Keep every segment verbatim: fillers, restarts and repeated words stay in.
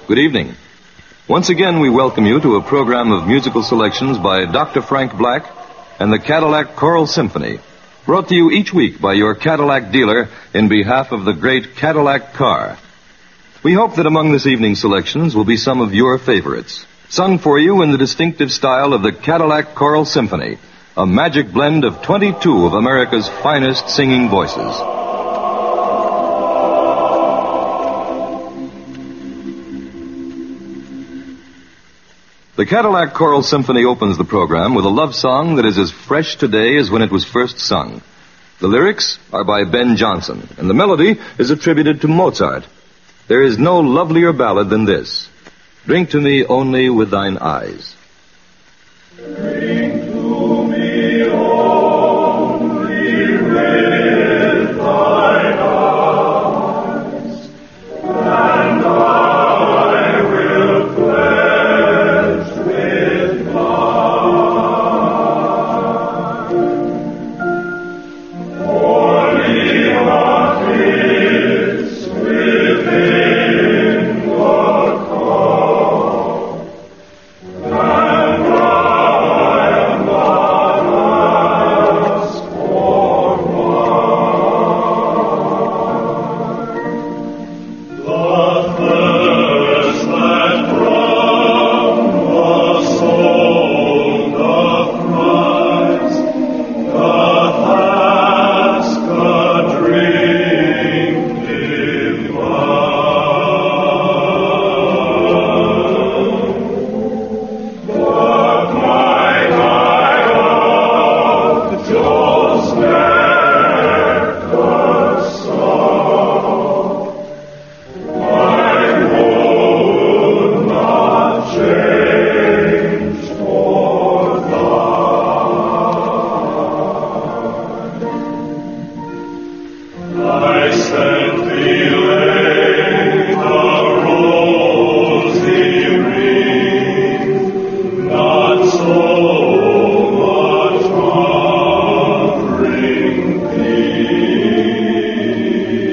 Good evening. Once again, we welcome you to a program of musical selections by Doctor Frank Black and the Cadillac Choral Symphony, brought to you each week by your Cadillac dealer in behalf of the great Cadillac car. We hope that among this evening's selections will be some of your favorites, sung for you in the distinctive style of the Cadillac Choral Symphony, a magic blend of twenty-two of America's finest singing voices. The Cadillac Choral Symphony opens the program with a love song that is as fresh today as when it was first sung. The lyrics are by Ben Jonson, and the melody is attributed to Mozart. There is no lovelier ballad than this. Drink to me only with thine eyes. Drink to me only with thine eyes, and I will pledge with mine. Only what is within the cup, and I am not asked for mine. The thirst that from the soul doth rise, doth ask a drink divine. But my dialogue does never stop. I would not change for thine. I sent thee late the rosy ring, not so much offering thee,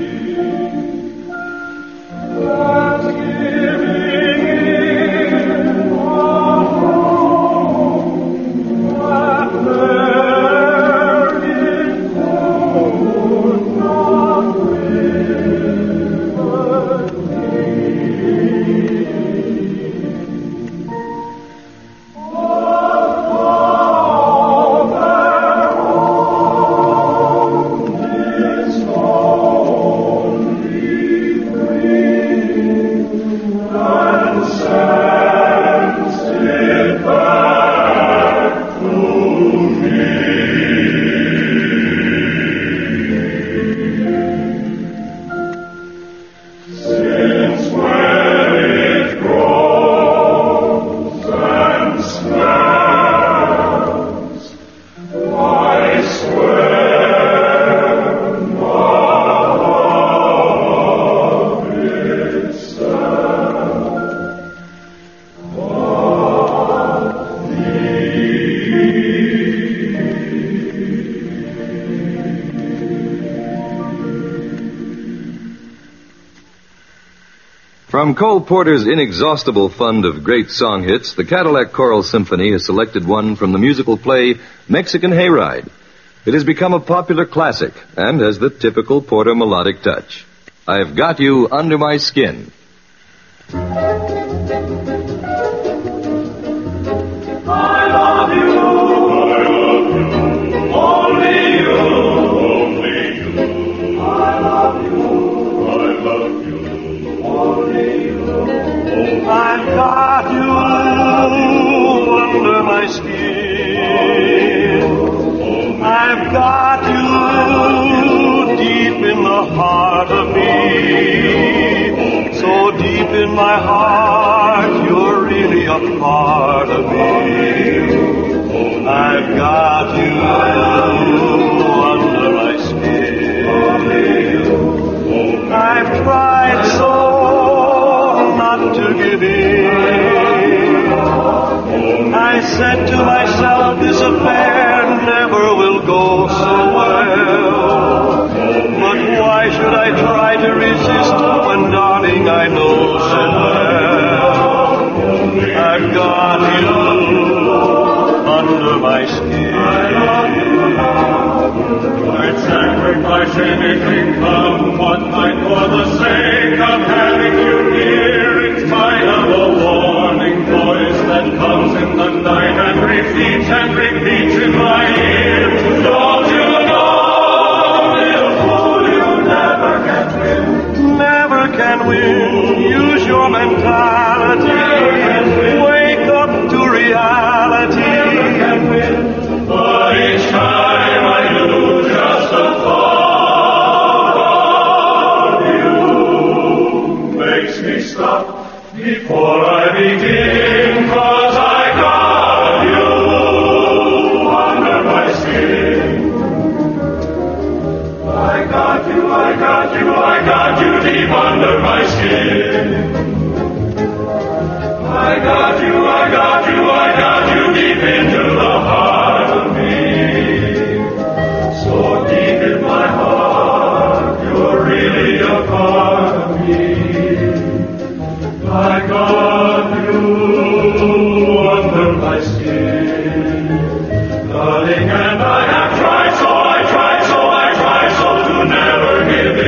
but giving in what there it could not revert thee. Since when it grows and smells, I swear not of itself, but From Cole Porter's inexhaustible fund of great song hits, the Cadillac Choral Symphony has selected one from the musical play Mexican Hayride. It has become a popular classic and has the typical Porter melodic touch. I've got you under my skin. I love you, only you, only you. I love you, I love you, only you. I've got you under my skin. I've got you deep in the heart of me. So deep in my heart, you're really a part of me. I've got you under my skin. I've tried so not to give in. I said to myself, this affair never will go so well. But why should I try to resist when, darling, I know so well my skin. I love you, love you. I'd sacrifice anything, come what might, for the sake of having you near, in spite of a warning voice that comes in the night and repeats and repeats in my ear. Don't you know, little fool, you never can win. Never can win. Use your mentality. Never can win. Wake up to reality. Never can win. But each time I lose just a thought of you, makes me stop before I begin, 'cause I got you under my skin. I got you, I got you, I got you deep under my skin. I got you, I got you, I got you deep into the heart of me. So deep in my heart, you're really a part of me. I got you under my skin. Darling, and I have tried so, I tried so, I tried so to never give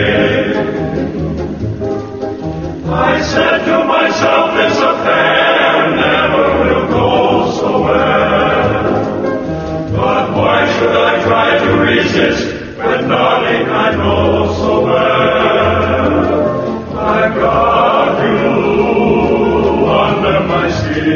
in. I said to myself, this affair never will go so well. But why should I try to resist when, darling, I know so well I got you under my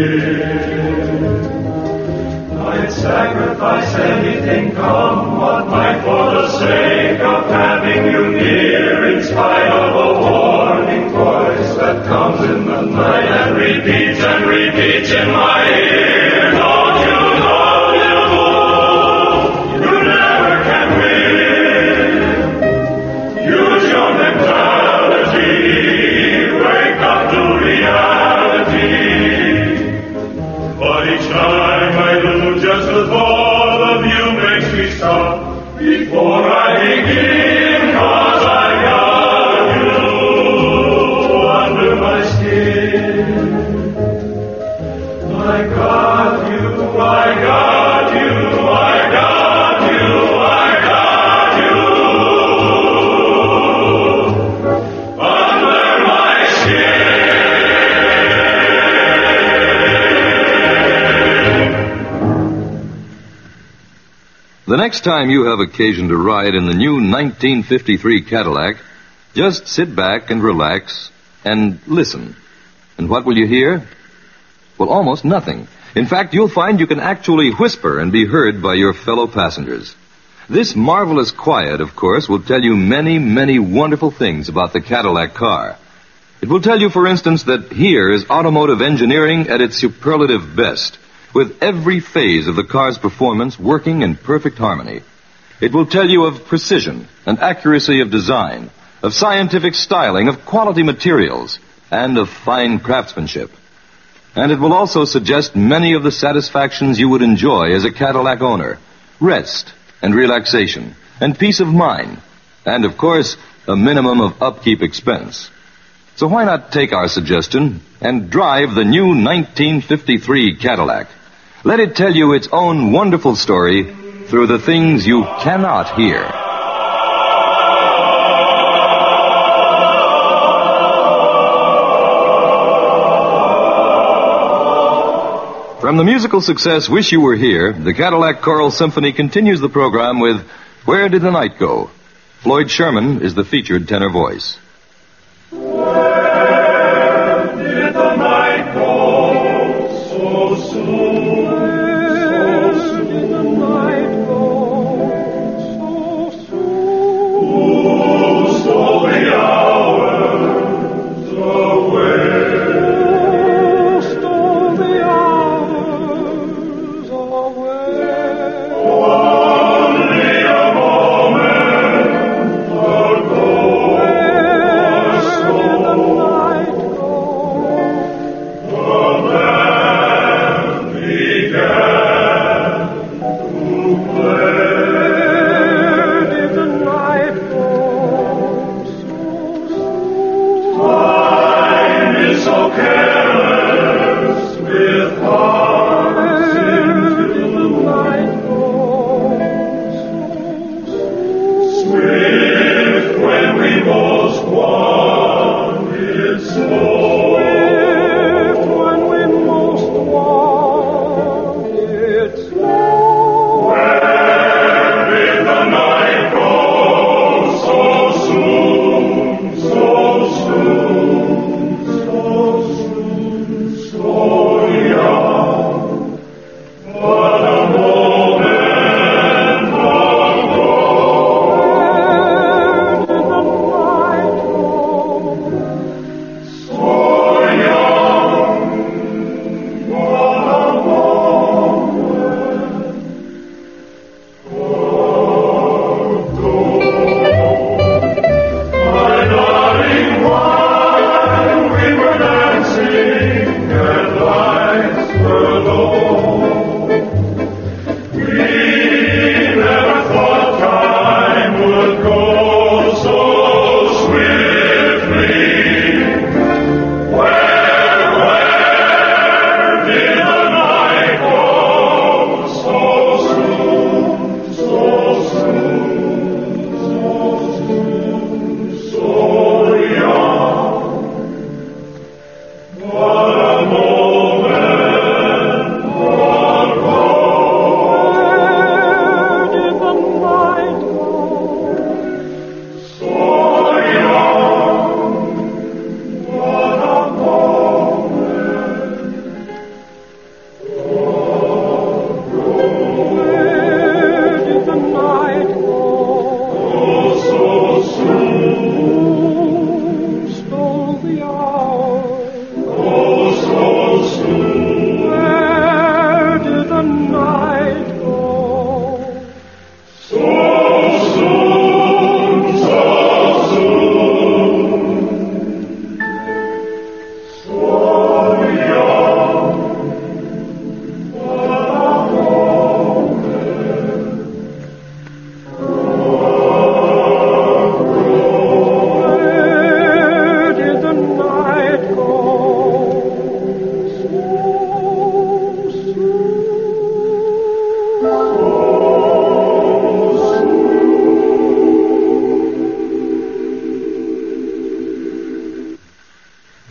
skin. I'd sacrifice anything, come what might, for the sake of having you near, in spite of a warning voice that comes in the night and repeats and repeats in my ear. Don't you know, little fool, you never can win. Use your mentality, wake up to reality. But each time I lose just the thought of you, makes me stop before I begin, 'cause I got you under my skin. I got you, I got you, I got you, I got you under my skin. The next time you have occasion to ride in the new nineteen fifty-three Cadillac, just sit back and relax and listen. And what will you hear? Well, almost nothing. In fact, you'll find you can actually whisper and be heard by your fellow passengers. This marvelous quiet, of course, will tell you many, many wonderful things about the Cadillac car. It will tell you, for instance, that here is automotive engineering at its superlative best, with every phase of the car's performance working in perfect harmony. It will tell you of precision and accuracy of design, of scientific styling, of quality materials, and of fine craftsmanship. And it will also suggest many of the satisfactions you would enjoy as a Cadillac owner: rest and relaxation and peace of mind, and, of course, a minimum of upkeep expense. So why not take our suggestion and drive the new nineteen fifty-three Cadillac? Let it tell you its own wonderful story through the things you cannot hear. From the musical success Wish You Were Here, the Cadillac Choral Symphony continues the program with Where Did the Night Go? Floyd Sherman is the featured tenor voice. Where did the night go so soon? Where did the night go so soon? Who stole the hours away? Who stole the hours away? Only a moment ago. Where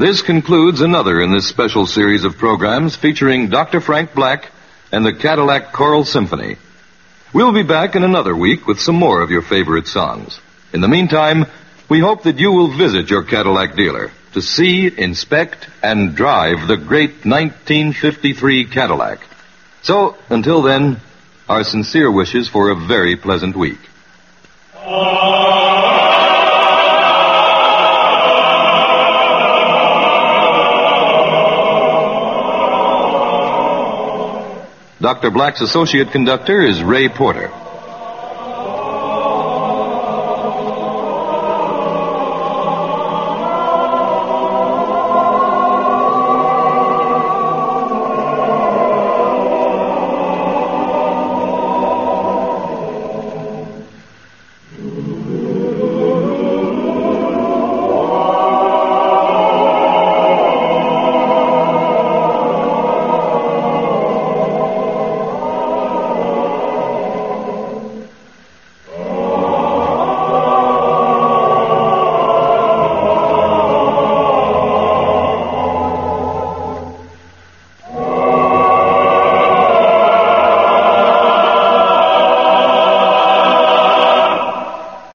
This concludes another in this special series of programs featuring Doctor Frank Black and the Cadillac Choral Symphony. We'll be back in another week with some more of your favorite songs. In the meantime, we hope that you will visit your Cadillac dealer to see, inspect, and drive the great nineteen fifty-three Cadillac. So, until then, our sincere wishes for a very pleasant week. Doctor Black's associate conductor is Ray Porter.